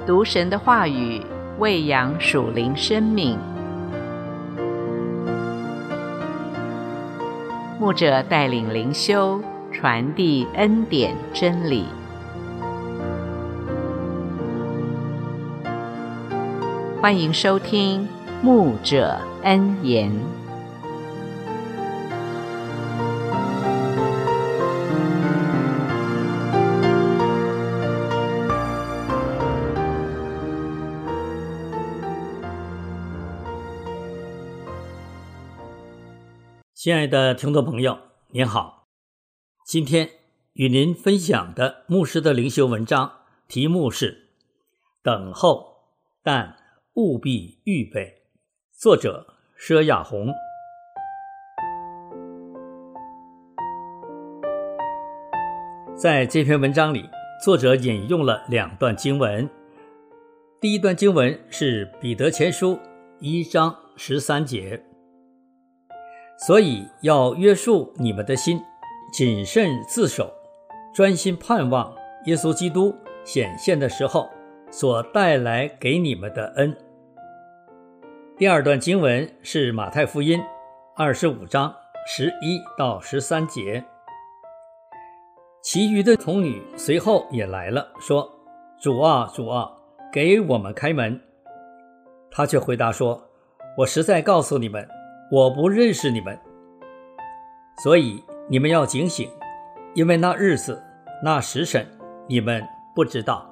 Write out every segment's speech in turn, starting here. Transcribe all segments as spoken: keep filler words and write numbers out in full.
读神的话语，喂养属灵生命。牧者带领灵修，传递恩典真理。欢迎收听牧者恩言。 亲爱的听众朋友，您好。今天与您分享的牧师的灵修文章题目是等候，但务必预备。作者佘亚红。在这篇文章里，作者引用了两段经文。第一段经文是彼得前书一章十三节，所以要约束你们的心，谨慎自守，专心盼望耶稣基督显现的时候所带来给你们的恩。第二段经文是马太福音二十五章十一到十三节。其余的童女随后也来了，说：主啊，主啊，给我们开门。他却回答说：我实在告诉你们，我不认识你们。所以你们要警醒，因为那日子那时辰你们不知道。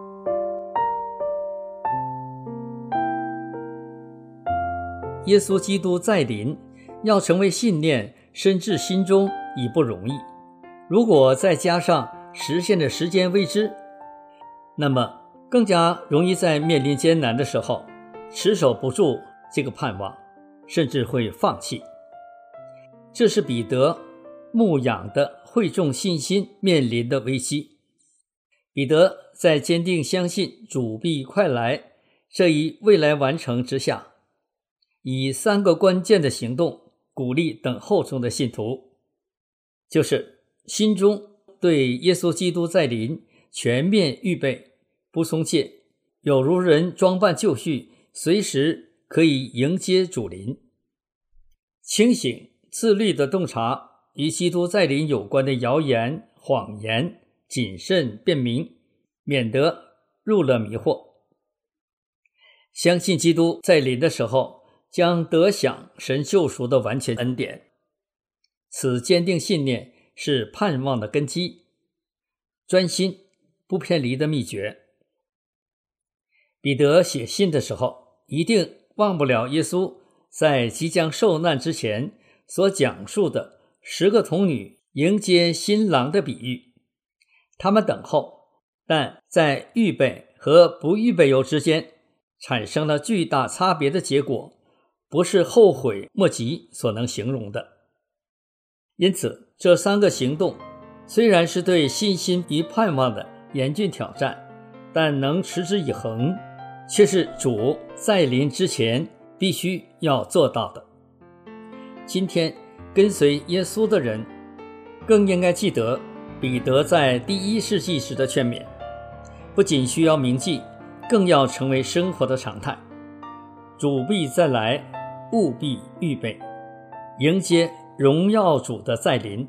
耶稣基督再临，要成为信念深至心中已不容易，如果再加上实现的时间未知，那么更加容易在面临艰难的时候持守不住这个盼望，甚至会放弃。这是彼得牧养的会众信心面临的危机。彼得在坚定相信主必快来这一未来完成之下，以三个关键的行动鼓励等候中的信徒，就是心中对耶稣基督再临全面预备，不松懈，有如人装扮就绪，随时可以迎接主临。清醒自律的洞察与基督再临有关的谣言谎言，谨慎辨明，免得入了迷惑。相信基督再临的时候将得享神救赎的完全恩典，此坚定信念是盼望的根基，专心不偏离的秘诀。彼得写信的时候一定忘不了耶稣在即将受难之前所讲述的十个童女迎接新郎的比喻。他们等候，但在预备和不预备有之间产生了巨大差别的结果，不是后悔莫及所能形容的。因此这三个行动虽然是对信心与盼望的严峻挑战，但能持之以恒，却是主再临之前必须要做到的。今天跟随耶稣的人更应该记得彼得在第一世纪时的劝勉，不仅需要铭记，更要成为生活的常态。主必再来，务必预备，迎接荣耀主的再临。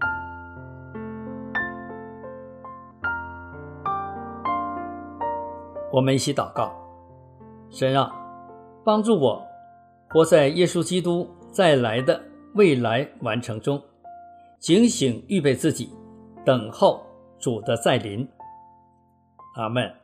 我们一起祷告。神啊，帮助我活在耶稣基督再来的未来完成中，警醒预备自己，等候主的再临。阿们。